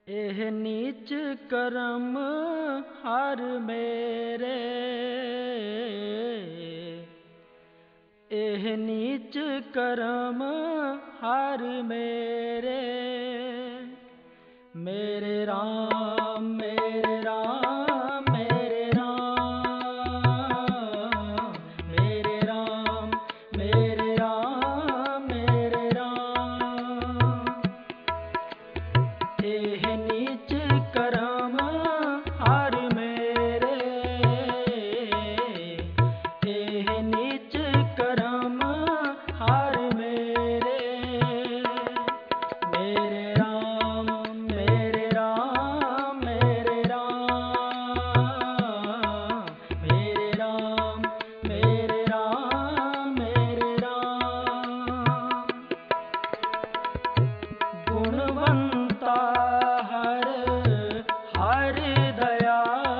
एह नीच करम हर मेरे, एह नीच करम हर मेरे। मेरे राम मेरे राम मेरे राम, मेरे राम मेरे राम मेरे राम। एह नीच करम हर मेरे, एह नीच करम हर मेरे। मेरे राम मेरे राम मेरे राम, मेरे राम मेरे राम मेरे राम। गुणवंता हर हर दया,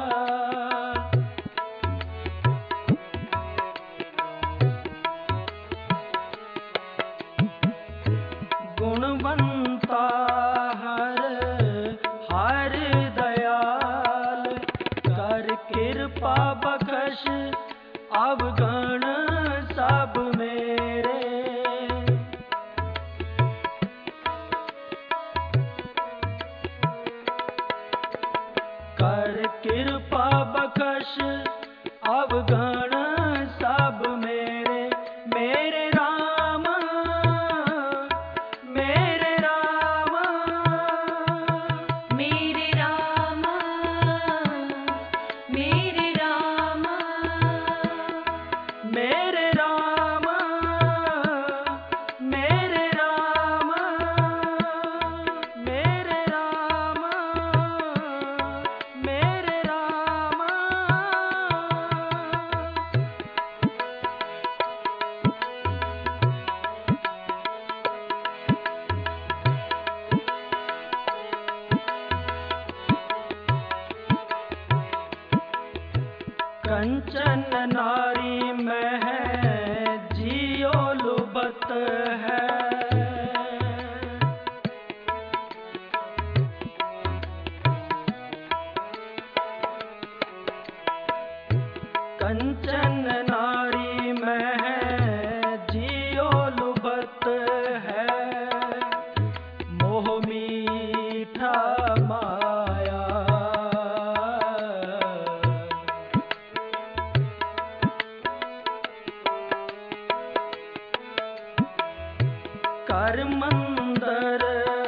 गुणवंता हर हर दयाल। कर कृपा बख्श अवगण सब मेरे। कर कृपा बख्श अवगण सब मेरे। मेरे राम मेरे राम, मेरे राम मेरे राम, मेरे राम मेरे राम, मेरे राम मेरे राम। कंचन नारी में जियो लुबत है। कंचन नारी में जियो लुबत है। मोह मीठा माया, कर मंदर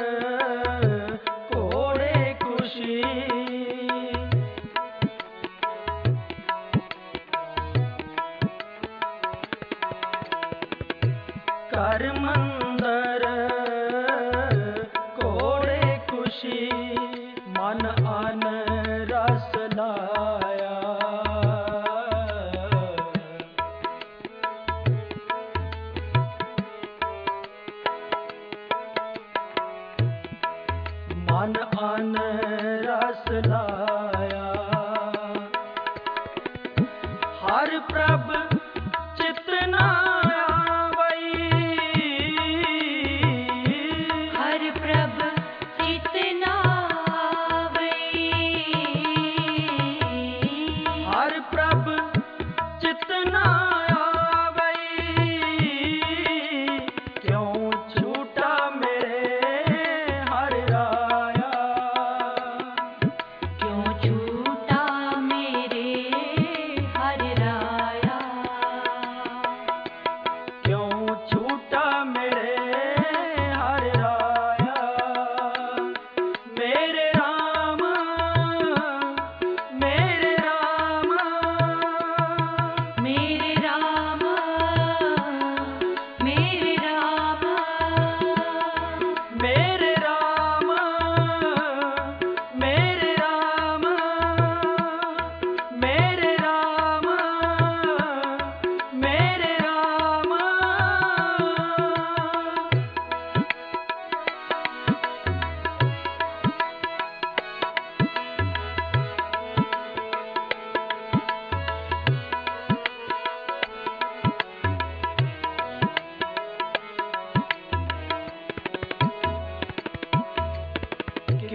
कोड़े खुशी। कर मंदर कोड़े खुशी, मन अन रस लाया। मन अन रस लाया। हर प्रभ चित न आवई, हर प्रभ चित न आवई। हर प्रभ चित न आवई। क्यों छूटा मेरे हर राया, क्यों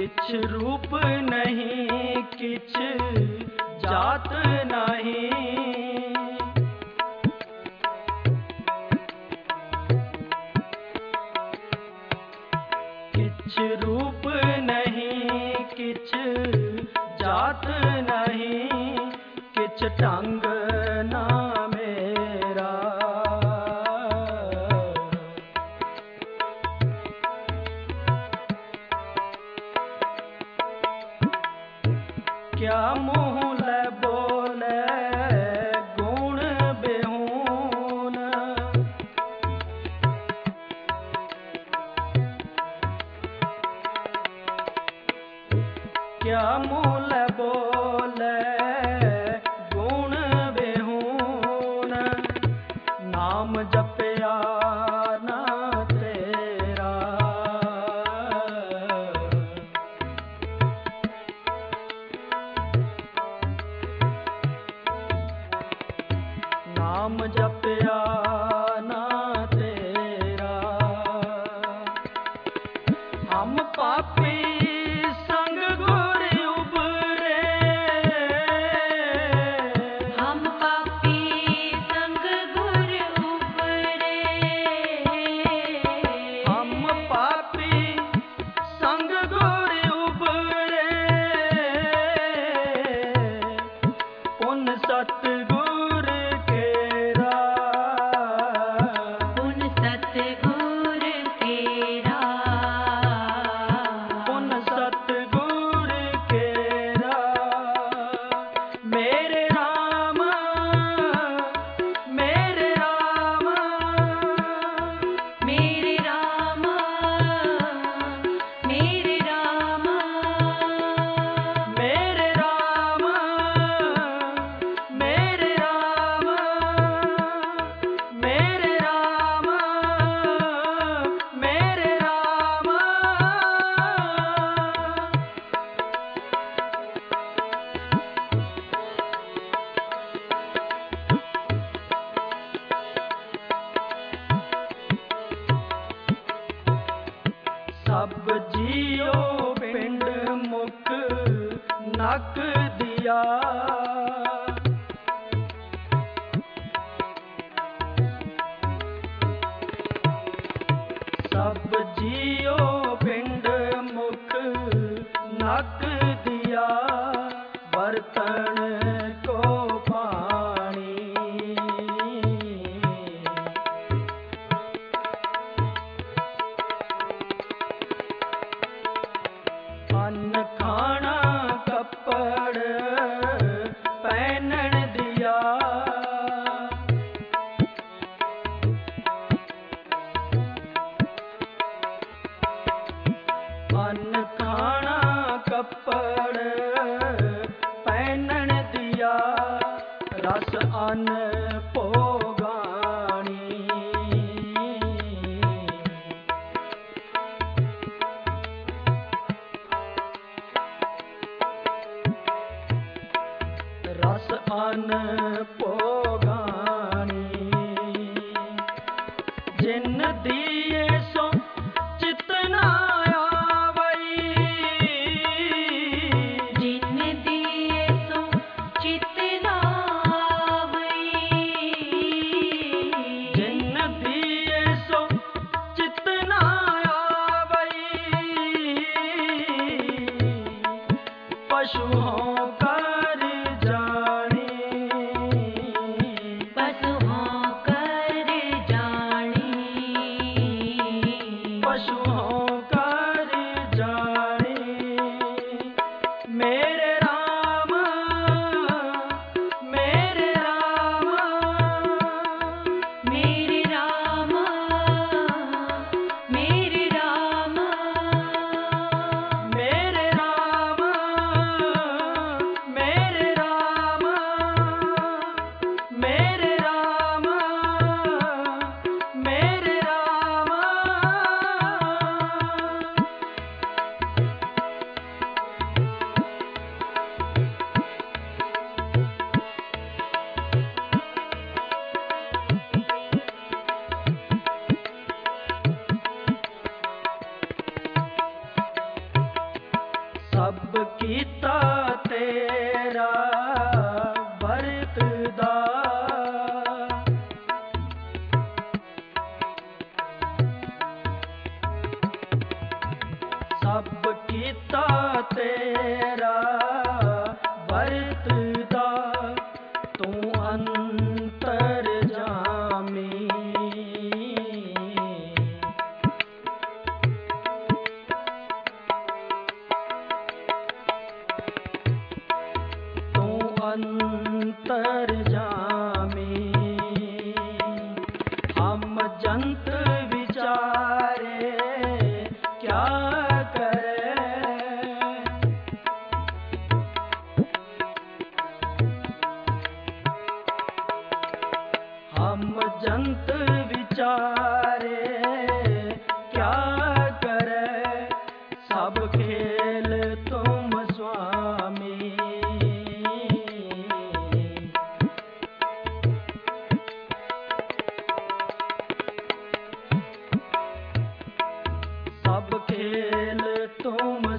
किछ रूप नहीं किछ जात नहीं, किछ रूप नहीं किछ जात नहीं, किछ ढंग ना मेरा। क्या मुँह लै बोले गुण बेहून, क्या मुँह लै बोले गुण बेहून, नाम जपया ना तेरा। नाम जपया ना तेरा, हम पापी संग गुर उबरे, हम पापी संग गुर उबरे, हम पापी संग गुर उबरे, पुन सतगुर केरा, पुन सतगुर केरा, पुन सतगुर केरा। मेरे राम मेरे राम मेरे राम मेरे राम मेरे राम मेरे राम मेरे राम मेरे राम। सब जियो पिंड मुख नक दिया, सब जियो पिंड मुख नक दिया, बर्तन को पानी। अन्न खाना कपड़ पहनन दिया, अन्न खाना कपड़ पहनन दिया, रस अन्न भोगानी। रस अन्न भोगानी, जिन दिए सो चित न आवई, जिन दिए सो चित न आवई, सब कीता तेरा वरतदा, सब कीता तेरा वरतदा, तू अंतर जामी। तू अंतर जामी, हम जंत विचारे क्या हम जंत विचारे क्या करे, सब खेल तुम स्वामी। सब खेल तुम